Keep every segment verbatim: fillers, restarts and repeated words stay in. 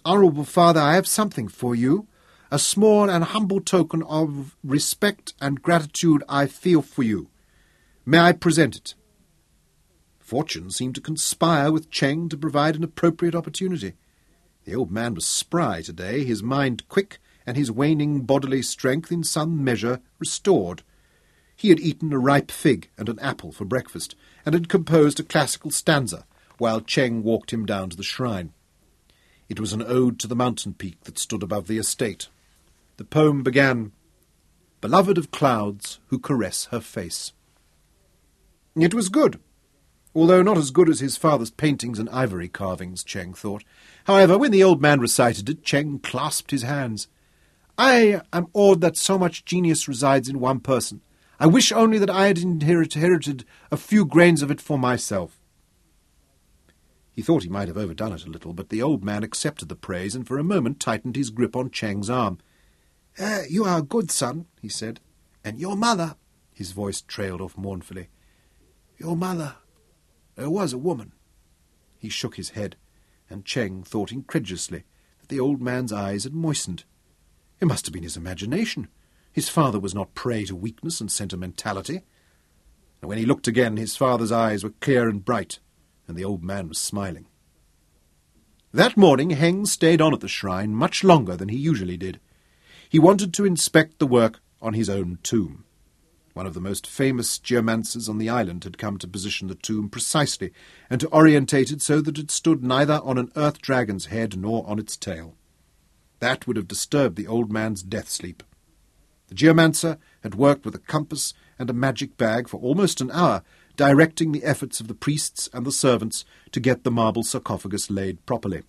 Honourable father, I have something for you, a small and humble token of respect and gratitude I feel for you. May I present it?" Fortune seemed to conspire with Cheng to provide an appropriate opportunity. The old man was spry today, his mind quick, and his waning bodily strength in some measure restored. He had eaten a ripe fig and an apple for breakfast, and had composed a classical stanza, while Cheng walked him down to the shrine. It was an ode to the mountain peak that stood above the estate. The poem began, "Beloved of clouds who caress her face." It was good, although not as good as his father's paintings and ivory carvings, Cheng thought. However, when the old man recited it, Cheng clasped his hands. "I am awed that so much genius resides in one person. I wish only that I had inherit- inherited a few grains of it for myself." He thought he might have overdone it a little, but the old man accepted the praise and for a moment tightened his grip on Cheng's arm. Uh, "You are a good son," he said. "And your mother," his voice trailed off mournfully. "Your mother, there was a woman." He shook his head, and Cheng thought incredulously that the old man's eyes had moistened. It must have been his imagination. His father was not prey to weakness and sentimentality. And when he looked again, his father's eyes were clear and bright, and the old man was smiling. That morning Heng stayed on at the shrine much longer than he usually did. He wanted to inspect the work on his own tomb. One of the most famous geomancers on the island had come to position the tomb precisely, and to orientate it so that it stood neither on an earth dragon's head nor on its tail. That would have disturbed the old man's death-sleep. The geomancer had worked with a compass and a magic bag for almost an hour, directing the efforts of the priests and the servants to get the marble sarcophagus laid properly.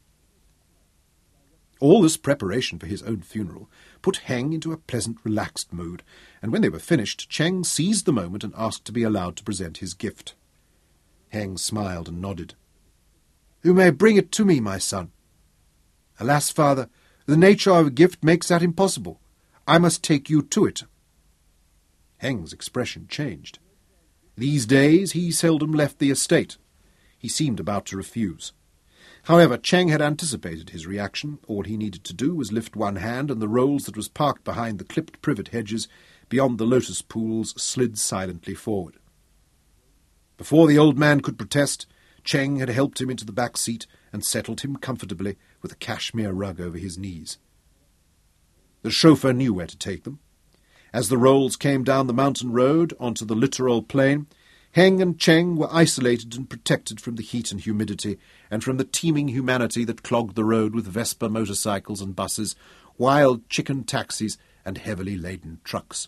All this preparation for his own funeral put Heng into a pleasant, relaxed mood, and when they were finished, Cheng seized the moment and asked to be allowed to present his gift. Heng smiled and nodded. "You may bring it to me, my son." "Alas, father, the nature of a gift makes that impossible. I must take you to it." Heng's expression changed. These days he seldom left the estate. He seemed about to refuse. However, Cheng had anticipated his reaction. All he needed to do was lift one hand, and the rolls that was parked behind the clipped privet hedges beyond the lotus pools slid silently forward. Before the old man could protest, Cheng had helped him into the back seat and settled him comfortably with a cashmere rug over his knees. The chauffeur knew where to take them. As the rolls came down the mountain road onto the littoral plain, Heng and Cheng were isolated and protected from the heat and humidity, and from the teeming humanity that clogged the road with Vespa motorcycles and buses, wild chicken taxis, and heavily laden trucks.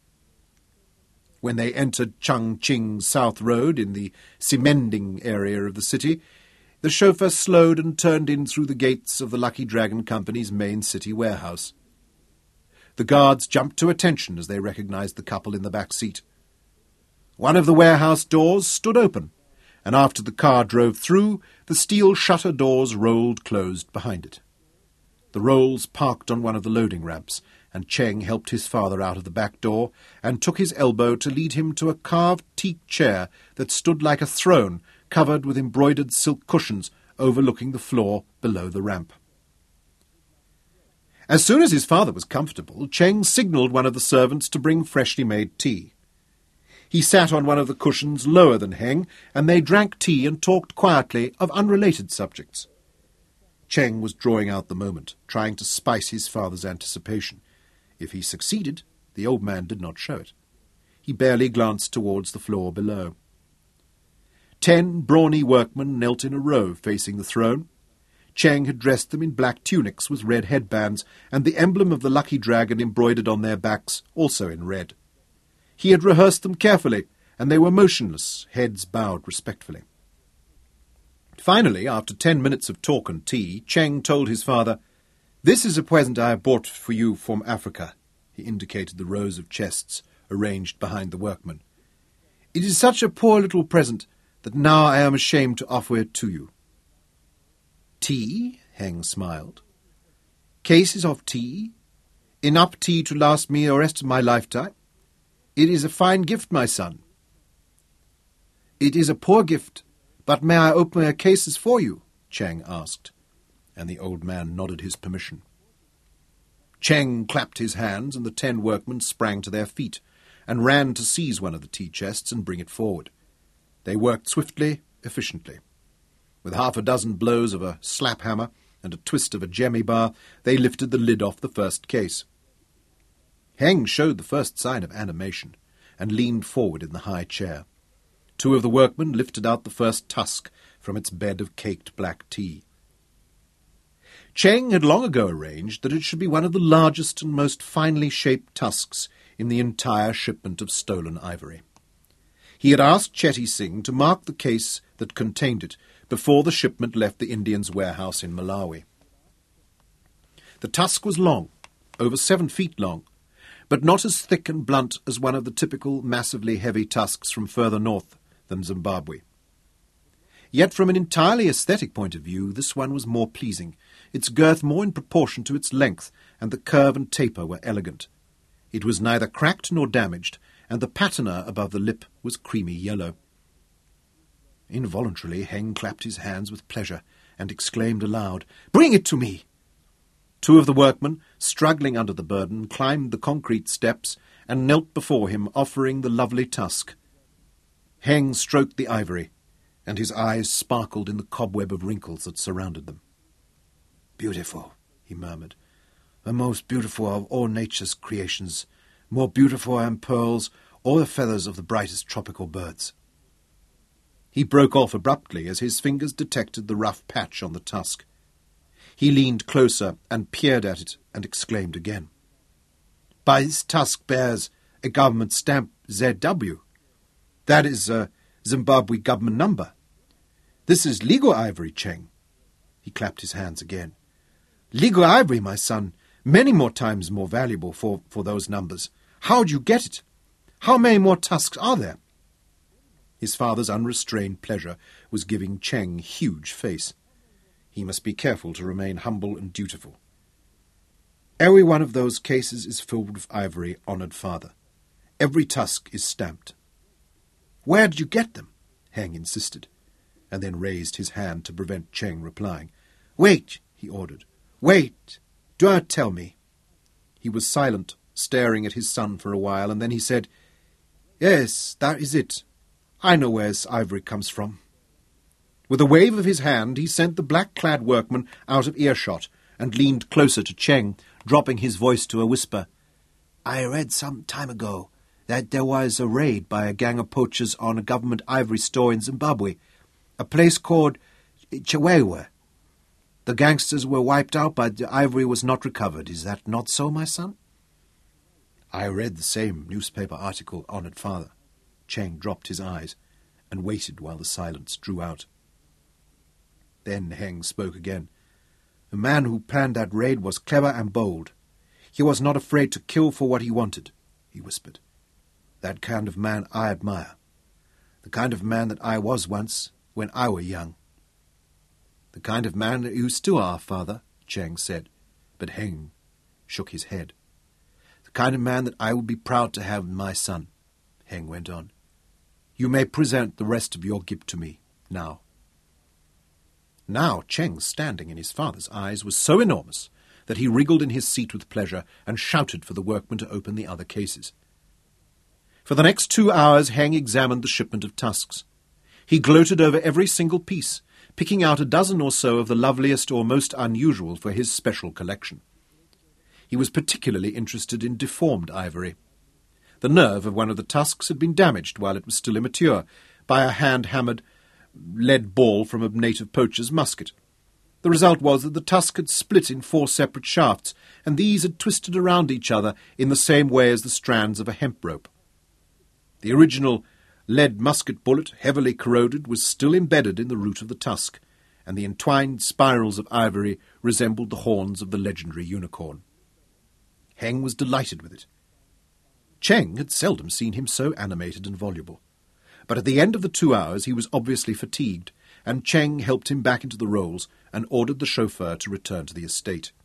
When they entered Changqing South Road in the Simending area of the city, the chauffeur slowed and turned in through the gates of the Lucky Dragon Company's main city warehouse. The guards jumped to attention as they recognized the couple in the back seat. One of the warehouse doors stood open, and after the car drove through, the steel shutter doors rolled closed behind it. The rolls parked on one of the loading ramps, and Cheng helped his father out of the back door and took his elbow to lead him to a carved teak chair that stood like a throne covered with embroidered silk cushions overlooking the floor below the ramp. As soon as his father was comfortable, Cheng signalled one of the servants to bring freshly made tea. He sat on one of the cushions lower than Heng, and they drank tea and talked quietly of unrelated subjects. Cheng was drawing out the moment, trying to spice his father's anticipation. If he succeeded, the old man did not show it. He barely glanced towards the floor below. Ten brawny workmen knelt in a row facing the throne. Cheng had dressed them in black tunics with red headbands, and the emblem of the Lucky Dragon embroidered on their backs, also in red. He had rehearsed them carefully, and they were motionless, heads bowed respectfully. Finally, after ten minutes of talk and tea, Cheng told his father, "This is a present I have brought for you from Africa." He indicated the rows of chests arranged behind the workmen. "It is such a poor little present that now I am ashamed to offer it to you." "Tea?" Heng smiled. "Cases of tea? Enough tea to last me the rest of my lifetime? It is a fine gift, my son." "It is a poor gift, but may I open your cases for you?" Cheng asked. and the old man nodded his permission. Cheng clapped his hands, and the ten workmen sprang to their feet, and ran to seize one of the tea chests and bring it forward. They worked swiftly, efficiently. With half a dozen blows of a slap hammer and a twist of a jemmy bar, they lifted the lid off the first case. Heng showed the first sign of animation, and leaned forward in the high chair. Two of the workmen lifted out the first tusk from its bed of caked black tea. Cheng had long ago arranged that it should be one of the largest and most finely shaped tusks in the entire shipment of stolen ivory. He had asked Chetty Singh to mark the case that contained it before the shipment left the Indians' warehouse in Malawi. The tusk was long, over seven feet long, but not as thick and blunt as one of the typical massively heavy tusks from further north than Zimbabwe. Yet from an entirely aesthetic point of view, this one was more pleasing, its girth more in proportion to its length, and the curve and taper were elegant. It was neither cracked nor damaged, and the patina above the lip was creamy yellow. Involuntarily, Heng clapped his hands with pleasure, and exclaimed aloud, "Bring it to me!" Two of the workmen, struggling under the burden, climbed the concrete steps, and knelt before him, offering the lovely tusk. Heng stroked the ivory, and his eyes sparkled in the cobweb of wrinkles that surrounded them. "Beautiful," he murmured, "the most beautiful of all nature's creations, more beautiful than pearls or the feathers of the brightest tropical birds." He broke off abruptly as his fingers detected the rough patch on the tusk. He leaned closer and peered at it and exclaimed again. "By this tusk bears a government stamp Z W. That is a Zimbabwe government number. This is legal ivory, Cheng." He clapped his hands again. "Legal ivory, my son, many more times more valuable for, for those numbers. How'd you get it? How many more tusks are there?" His father's unrestrained pleasure was giving Cheng huge face. He must be careful to remain humble and dutiful. "Every one of those cases is filled with ivory, honoured father. Every tusk is stamped." "Where did you get them?" Heng insisted, and then raised his hand to prevent Cheng replying. "Wait," he ordered. "Wait. Do not tell me." He was silent, staring at his son for a while, and then he said, "Yes, that is it. I know where this ivory comes from." With a wave of his hand, he sent the black-clad workman out of earshot and leaned closer to Cheng, dropping his voice to a whisper. "I read some time ago that there was a raid by a gang of poachers on a government ivory store in Zimbabwe, a place called Chiwewe. The gangsters were wiped out, but the ivory was not recovered. Is that not so, my son?" "I read the same newspaper article, honoured father." Cheng dropped his eyes and waited while the silence drew out. Then Heng spoke again. "The man who planned that raid was clever and bold. He was not afraid to kill for what he wanted," he whispered. "That kind of man I admire. The kind of man that I was once, when I were young." "The kind of man that you still are, father," Cheng said, but Heng shook his head. "The kind of man that I would be proud to have my son," Heng went on. "You may present the rest of your gift to me, now." Now Cheng's standing in his father's eyes was so enormous that he wriggled in his seat with pleasure and shouted for the workmen to open the other cases. For the next two hours Heng examined the shipment of tusks. He gloated over every single piece, picking out a dozen or so of the loveliest or most unusual for his special collection. He was particularly interested in deformed ivory. The nerve of one of the tusks had been damaged while it was still immature by a hand-hammered lead ball from a native poacher's musket. The result was that the tusk had split in four separate shafts, and these had twisted around each other in the same way as the strands of a hemp rope. The original lead musket bullet, heavily corroded, was still embedded in the root of the tusk, and the entwined spirals of ivory resembled the horns of the legendary unicorn. Heng was delighted with it. Cheng had seldom seen him so animated and voluble. But at the end of the two hours he was obviously fatigued, and Cheng helped him back into the rolls and ordered the chauffeur to return to the estate.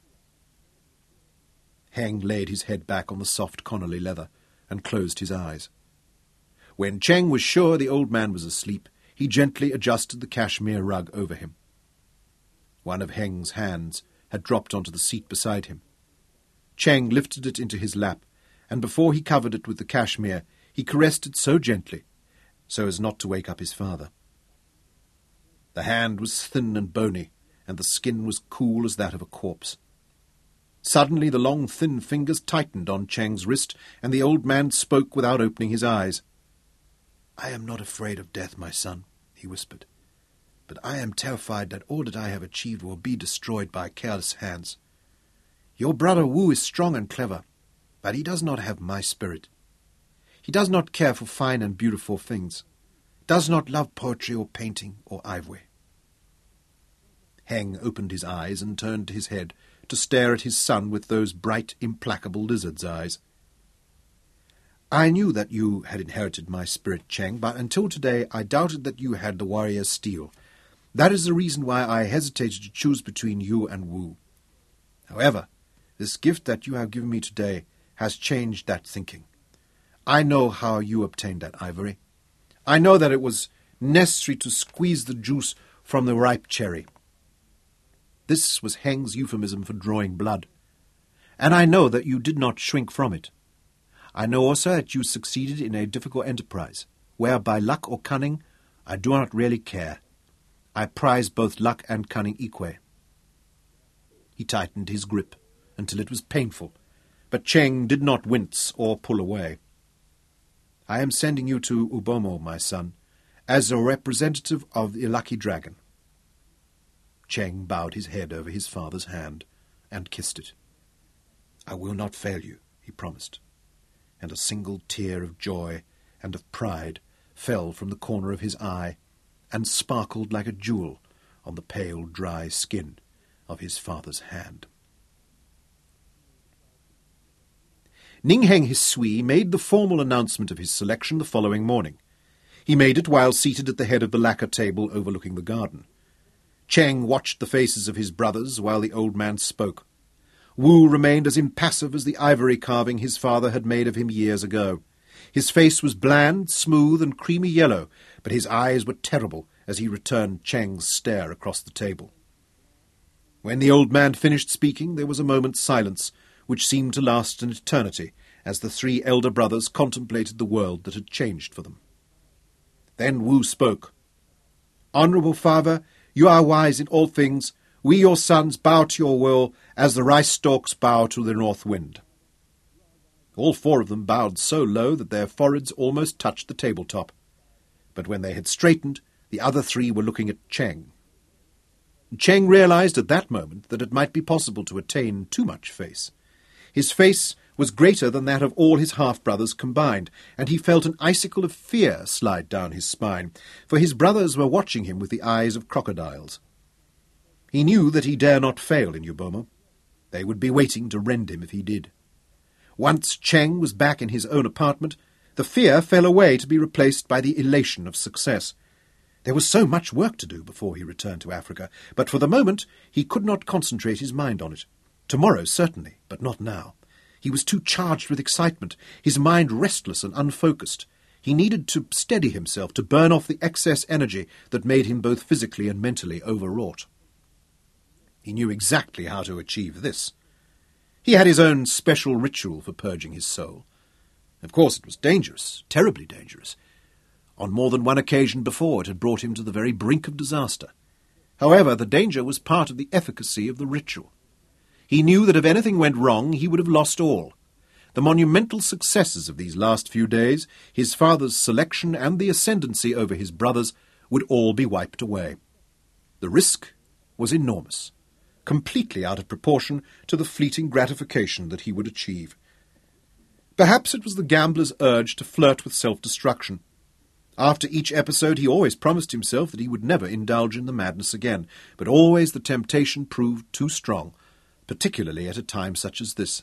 Heng laid his head back on the soft Connolly leather and closed his eyes. When Cheng was sure the old man was asleep, he gently adjusted the cashmere rug over him. One of Heng's hands had dropped onto the seat beside him. Cheng lifted it into his lap, and before he covered it with the cashmere, he caressed it so gently, so as not to wake up his father. The hand was thin and bony, and the skin was cool as that of a corpse. Suddenly the long, thin fingers tightened on Cheng's wrist, and the old man spoke without opening his eyes. "I am not afraid of death, my son," he whispered, "but I am terrified that all that I have achieved will be destroyed by careless hands. Your brother Wu is strong and clever, but he does not have my spirit. He does not care for fine and beautiful things, does not love poetry or painting or ivory." Heng opened his eyes and turned his head to stare at his son with those bright, implacable lizard's eyes. "I knew that you had inherited my spirit, Cheng, but until today I doubted that you had the warrior's steel. That is the reason why I hesitated to choose between you and Wu. However, this gift that you have given me today has changed that thinking. I know how you obtained that ivory. I know that it was necessary to squeeze the juice from the ripe cherry." This was Heng's euphemism for drawing blood. "And I know that you did not shrink from it. I know also that you succeeded in a difficult enterprise, where by luck or cunning, I do not really care. I prize both luck and cunning equally." He tightened his grip until it was painful, but Cheng did not wince or pull away. "I am sending you to Ubomo, my son, as a representative of the Lucky Dragon." Cheng bowed his head over his father's hand and kissed it. "I will not fail you," he promised, and a single tear of joy and of pride fell from the corner of his eye and sparkled like a jewel on the pale, dry skin of his father's hand. Ning Heng his Sui made the formal announcement of his selection the following morning. He made it while seated at the head of the lacquer table overlooking the garden. Cheng watched the faces of his brothers while the old man spoke. Wu remained as impassive as the ivory carving his father had made of him years ago. His face was bland, smooth, and creamy yellow, but his eyes were terrible as he returned Cheng's stare across the table. When the old man finished speaking, there was a moment's silence, which seemed to last an eternity, as the three elder brothers contemplated the world that had changed for them. Then Wu spoke. "Honourable father, you are wise in all things. We, your sons, bow to your will, as the rice stalks bow to the north wind." All four of them bowed so low that their foreheads almost touched the tabletop. But when they had straightened, the other three were looking at Cheng. Cheng realized at that moment that it might be possible to attain too much face. His face was greater than that of all his half-brothers combined, and he felt an icicle of fear slide down his spine, for his brothers were watching him with the eyes of crocodiles. He knew that he dare not fail in Ubomo. They would be waiting to rend him if he did. Once Cheng was back in his own apartment, the fear fell away to be replaced by the elation of success. There was so much work to do before he returned to Africa, but for the moment he could not concentrate his mind on it. Tomorrow, certainly, but not now. He was too charged with excitement, his mind restless and unfocused. He needed to steady himself, to burn off the excess energy that made him both physically and mentally overwrought. He knew exactly how to achieve this. He had his own special ritual for purging his soul. Of course it was dangerous, terribly dangerous. On more than one occasion before it had brought him to the very brink of disaster. However, the danger was part of the efficacy of the ritual. He knew that if anything went wrong, he would have lost all. The monumental successes of these last few days, his father's selection and the ascendancy over his brothers, would all be wiped away. The risk was enormous, completely out of proportion to the fleeting gratification that he would achieve. Perhaps it was the gambler's urge to flirt with self-destruction. After each episode he always promised himself that he would never indulge in the madness again, but always the temptation proved too strong, particularly at a time such as this.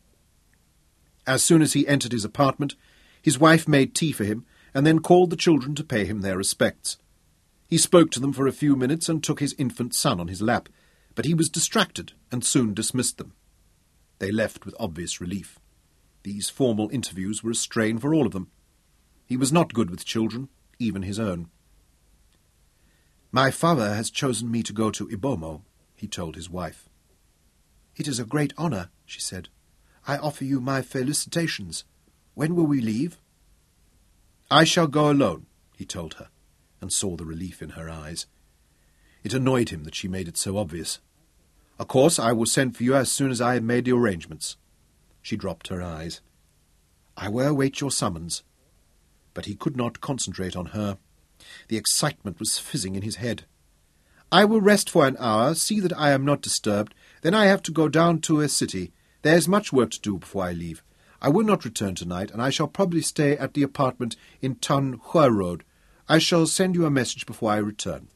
As soon as he entered his apartment, his wife made tea for him, and then called the children to pay him their respects. He spoke to them for a few minutes and took his infant son on his lap, but he was distracted and soon dismissed them. They left with obvious relief. These formal interviews were a strain for all of them. He was not good with children, even his own. "My father has chosen me to go to Ubomo," he told his wife. "It is a great honour," she said. "I offer you my felicitations. When will we leave?" "I shall go alone," he told her, and saw the relief in her eyes. It annoyed him that she made it so obvious. "Of course, I will send for you as soon as I have made the arrangements." She dropped her eyes. "I will await your summons." But he could not concentrate on her. The excitement was fizzing in his head. "I will rest for an hour, see that I am not disturbed. Then I have to go down to a city. There is much work to do before I leave. I will not return tonight, and I shall probably stay at the apartment in Tun Hua Road. I shall send you a message before I return."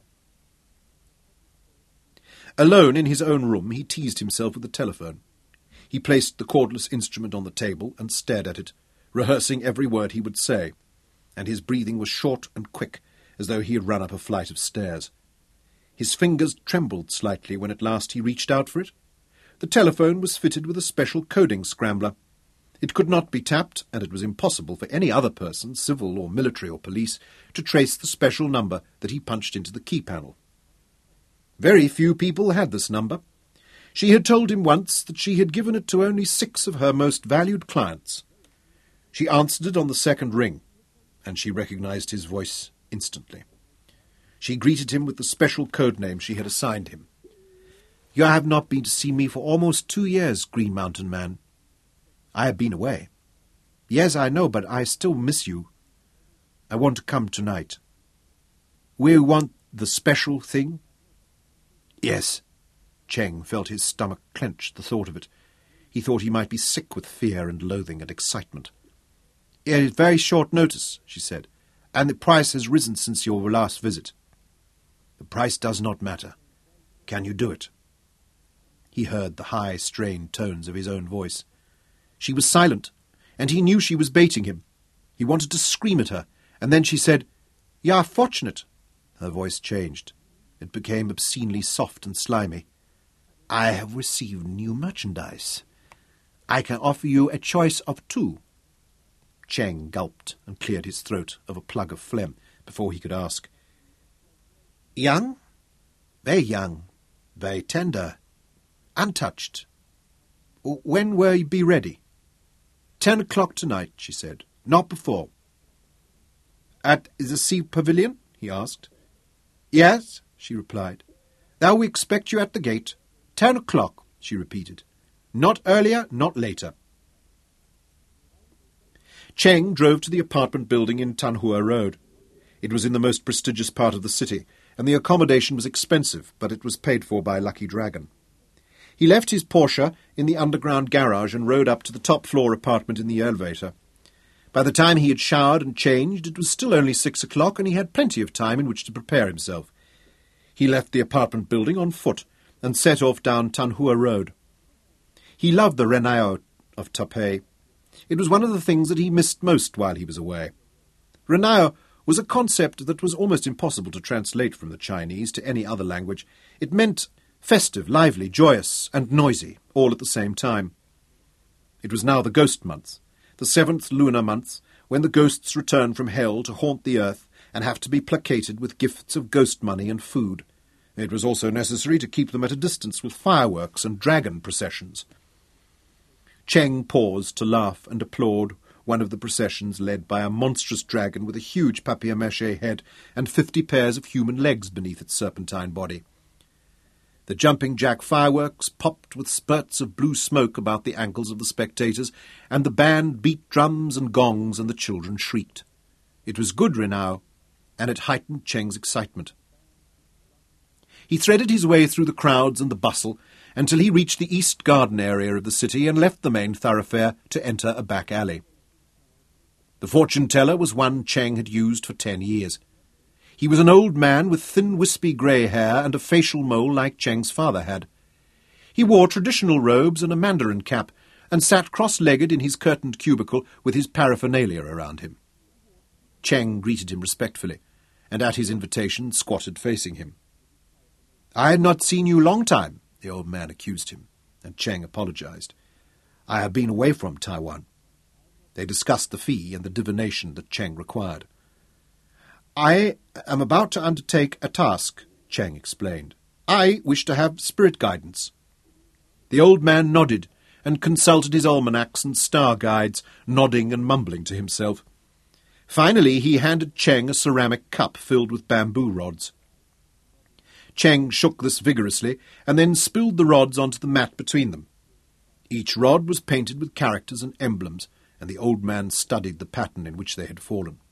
Alone in his own room, he teased himself with the telephone. He placed the cordless instrument on the table and stared at it, rehearsing every word he would say, and his breathing was short and quick, as though he had run up a flight of stairs. His fingers trembled slightly when at last he reached out for it. The telephone was fitted with a special coding scrambler. It could not be tapped, and it was impossible for any other person, civil or military or police, to trace the special number that he punched into the key panel. Very few people had this number. She had told him once that she had given it to only six of her most valued clients. She answered it on the second ring, and she recognized his voice instantly. She greeted him with the special code name she had assigned him. "You have not been to see me for almost two years, Green Mountain Man." "I have been away." "Yes, I know, but I still miss you. I want to come tonight." "We want the special thing?" "Yes." Cheng felt his stomach clench at the thought of it. He thought he might be sick with fear and loathing and excitement. "It is very short notice," she said, "and the price has risen since your last visit." "The price does not matter. Can you do it?" He heard the high, strained tones of his own voice. She was silent, and he knew she was baiting him. He wanted to scream at her, and then she said, "You are fortunate." Her voice changed. It became obscenely soft and slimy. "I have received new merchandise. I can offer you a choice of two." Cheng gulped and cleared his throat of a plug of phlegm before he could ask. "Young? Very young. Very tender. Untouched. When will you be ready?" Ten o'clock tonight," she said. "Not before." "At the Sea Pavilion?" he asked. "Yes," she replied. "Now we expect you at the gate. Ten o'clock," she repeated. "Not earlier, not later." Cheng drove to the apartment building in Tanhua Road. It was in the most prestigious part of the city, and the accommodation was expensive, but it was paid for by Lucky Dragon. He left his Porsche in the underground garage and rode up to the top-floor apartment in the elevator. By the time he had showered and changed, it was still only six o'clock, and he had plenty of time in which to prepare himself. He left the apartment building on foot and set off down Tanhua Road. He loved the Renao of Taipei. It was one of the things that he missed most while he was away. Renao was a concept that was almost impossible to translate from the Chinese to any other language. It meant festive, lively, joyous, and noisy, all at the same time. It was now the ghost month, the seventh lunar month, when the ghosts return from hell to haunt the earth and have to be placated with gifts of ghost money and food. It was also necessary to keep them at a distance with fireworks and dragon processions. Cheng paused to laugh and applaud one of the processions led by a monstrous dragon with a huge papier-mâché head and fifty pairs of human legs beneath its serpentine body. The jumping jack fireworks popped with spurts of blue smoke about the ankles of the spectators, and the band beat drums and gongs, and the children shrieked. It was good Renao, and it heightened Cheng's excitement. He threaded his way through the crowds and the bustle until he reached the east garden area of the city and left the main thoroughfare to enter a back alley. The fortune-teller was one Cheng had used for ten years. He was an old man with thin, wispy grey hair and a facial mole like Cheng's father had. He wore traditional robes and a mandarin cap, and sat cross-legged in his curtained cubicle with his paraphernalia around him. Cheng greeted him respectfully, and at his invitation squatted facing him. "I had not seen you long time," the old man accused him, and Cheng apologized. "I have been away from Taiwan." They discussed the fee and the divination that Cheng required. "I am about to undertake a task," Cheng explained. I wish to have spirit guidance." The old man nodded and consulted his almanacs and star guides, nodding and mumbling to himself. Finally he handed Cheng a ceramic cup filled with bamboo rods. Cheng shook this vigorously and then spilled the rods onto the mat between them. Each rod was painted with characters and emblems, and the old man studied the pattern in which they had fallen.